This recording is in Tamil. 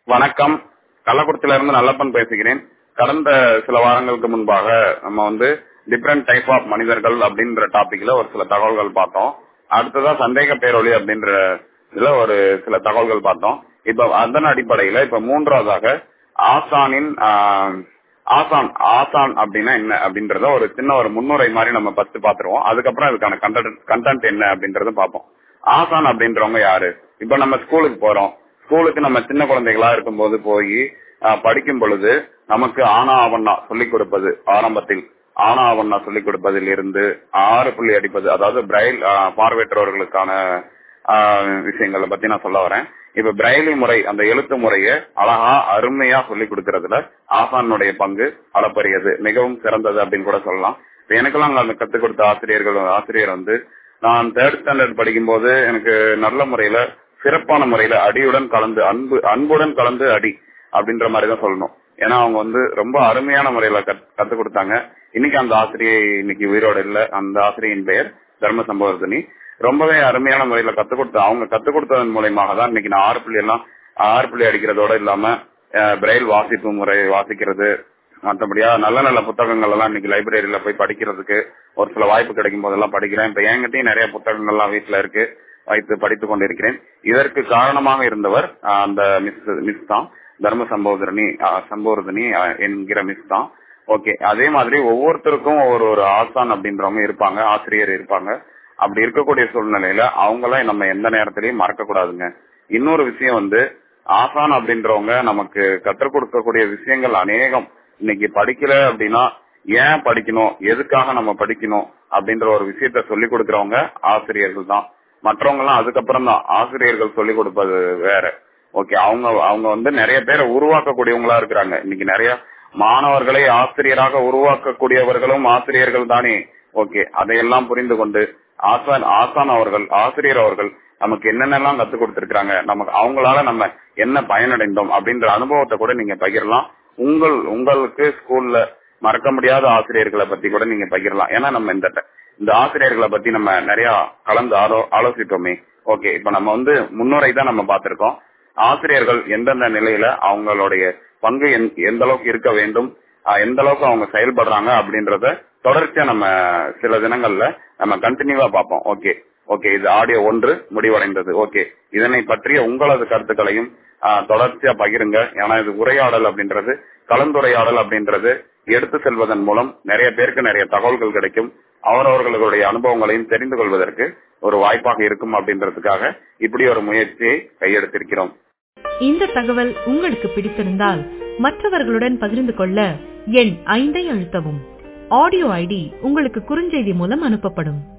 வணக்கம். கள்ளக்குறிச்சியிலிருந்து நல்லப்பன் பேசுகிறேன். கடந்த சில வாரங்களுக்கு முன்பாக நம்ம டிஃபரெண்ட் டைப் ஆஃப் மனிதர்கள் அப்படின்ற டாபிக்ல ஒரு சில தகவல்கள் பார்த்தோம். அடுத்ததா சந்தேக பேரொளி அப்படின்ற இதுல ஒரு சில தகவல்கள் பார்த்தோம். இப்ப அதன் அடிப்படையில இப்ப மூன்றாவதாக ஆசான் அப்படின்னா என்ன அப்படின்றத ஒரு சின்ன ஒரு முன்னுரை மாதிரி நம்ம ஃபர்ஸ்ட் பாத்துருவோம். அதுக்கப்புறம் அதுக்கான கண்டென்ட் என்ன அப்படின்றத பார்ப்போம். ஆசான் அப்படின்றவங்க யாரு? இப்ப நம்ம ஸ்கூலுக்கு போறோம். ஸ்கூலுக்கு நம்ம சின்ன குழந்தைகளா இருக்கும்போது போய் படிக்கும் பொழுது நமக்கு ஆனா ஆவண்ணா சொல்லிக் கொடுப்பது, ஆரம்பத்தில் ஆனா ஆவண்ணா சொல்லிக் கொடுப்பதில் இருந்து 6 புள்ளி அடிப்பது, அதாவது பிரைல் பார்வையற்றவர்களுக்கான விஷயங்களை பத்தி நான் சொல்ல வரேன். இப்ப பிரைலி முறை, அந்த எழுத்து முறையை அழகா அருமையா சொல்லிக் கொடுக்கறதுல ஆசானுடைய பங்கு அளப்பரியது, மிகவும் சிறந்தது அப்படின்னு கூட சொல்லலாம். இப்ப எனக்கெல்லாம் அங்க கத்துக் கொடுத்த ஆசிரியர் நான் 3rd ஸ்டாண்டர்ட் படிக்கும் போது எனக்கு நல்ல முறையில, சிறப்பான முறையில அடியுடன் கலந்து அன்புடன் கலந்து அடி அப்படின்ற மாதிரிதான் சொல்லணும். ஏன்னா அவங்க ரொம்ப அருமையான முறையில கத்துக் கொடுத்தாங்க. இன்னைக்கு அந்த ஆசிரியை இன்னைக்கு உயிரோடு இல்ல. அந்த ஆசிரியின் பெயர் தர்ம சம்பவர்தினி. ரொம்பவே அருமையான முறையில அவங்க கத்துக் கொடுத்ததன் மூலயமாக தான் இன்னைக்கு நான் 6 புள்ளி அடிக்கிறதோட இல்லாம பிரைல் வாசிப்பு முறை வாசிக்கிறது, மற்றபடியா நல்ல நல்ல புத்தகங்கள் எல்லாம் இன்னைக்கு லைப்ரரியில போய் படிக்கிறதுக்கு ஒரு சில வாய்ப்பு கிடைக்கும் போதெல்லாம் படிக்கிறேன். இப்ப என்கிட்டயும் நிறைய புத்தகங்கள்லாம் வீட்டுல இருக்கு, வைத்து படித்துக் கொண்டிருக்கிறேன். இதற்கு காரணமாக இருந்தவர் அந்த மிஸ் தான், தர்ம சம்பவர்தினி என்கிற மிஸ் தான். ஓகே, அதே மாதிரி ஒவ்வொருத்தருக்கும் ஒரு ஆசான் அப்படின்றவங்க இருப்பாங்க, ஆசிரியர் இருப்பாங்க. அப்படி இருக்கக்கூடிய சூழ்நிலையில அவங்கள நம்ம எந்த நேரத்திலயும் மறக்க கூடாதுங்க. இன்னொரு விஷயம் ஆசான் அப்படின்றவங்க நமக்கு கற்றுக் கொடுக்கக்கூடிய விஷயங்கள் அநேகம். இன்னைக்கு படிக்கல அப்படின்னா ஏன் படிக்கணும், எதுக்காக நம்ம படிக்கணும் அப்படின்ற ஒரு விஷயத்த சொல்லிக் கொடுக்கறவங்க ஆசிரியர்கள் தான். மற்றவங்க எல்லாம் அதுக்கப்புறம் தான். ஆசிரியர்கள் சொல்லிக் கொடுப்பது வேற. ஓகே, அவங்க நிறைய பேரை உருவாக்கக்கூடியவங்களா இருக்கிறாங்க. இன்னைக்கு நிறைய மாணவர்களை ஆசிரியராக உருவாக்கக்கூடியவர்களும் ஆசிரியர்கள் தானே. ஓகே, அதையெல்லாம் புரிந்து கொண்டு ஆசிரியர் அவர்கள் நமக்கு என்னென்னலாம் கத்துக் கொடுத்திருக்காங்க, நமக்கு அவங்களால நம்ம என்ன பயனடைந்தோம் அப்படின்ற அனுபவத்தை கூட நீங்க பகிரலாம். உங்களுக்கு ஸ்கூல்ல மறக்க முடியாத ஆசிரியர்களை பத்தி கூட நீங்க பகிரலாம். ஏன்னா நம்ம இந்த ஆசிரியர்களை பத்தி நம்ம நிறைய கலந்து ஆலோசித்தோமே. ஓகே, இப்ப நம்ம முன்னுரை தான் நம்ம பார்த்திருக்கோம். ஆசிரியர்கள் எந்தெந்த நிலையில அவங்களுடைய பங்கு எந்த அளவுக்கு இருக்க வேண்டும், எந்த அளவுக்கு அவங்க செயல்படுறாங்க அப்படின்றத தொடர்ச்சியா நம்ம சில தினங்கள்ல நம்ம கண்டினியூவா பார்ப்போம். ஓகே, இது ஆடியோ 1 முடிவடைந்தது. ஓகே, இதனை பற்றிய உங்களது கருத்துக்களையும் தொடர்ச்சியா பகிருங்க. ஏன்னா இது உரையாடல் அப்படின்றது, கலந்துரையாடல் அப்படின்றது எடுத்து செல்வதன் மூலம் நிறைய பேருக்கு நிறைய தகவல்கள் கிடைக்கும். அவரவர்களுடைய அனுபவங்களையும் தெரிந்து கொள்வதற்கு ஒரு வாய்ப்பாக இருக்கும் அப்படின்றதுக்காக இப்படி ஒரு முயற்சியை கையெடுத்திருக்கிறோம். இந்த தகவல் உங்களுக்கு பிடித்திருந்தால் மற்றவர்களுடன் பகிர்ந்து கொள்ள எண் 5 அழுத்தவும். ஆடியோ ஐடி உங்களுக்கு குறுஞ்செய்தி மூலம் அனுப்பப்படும்.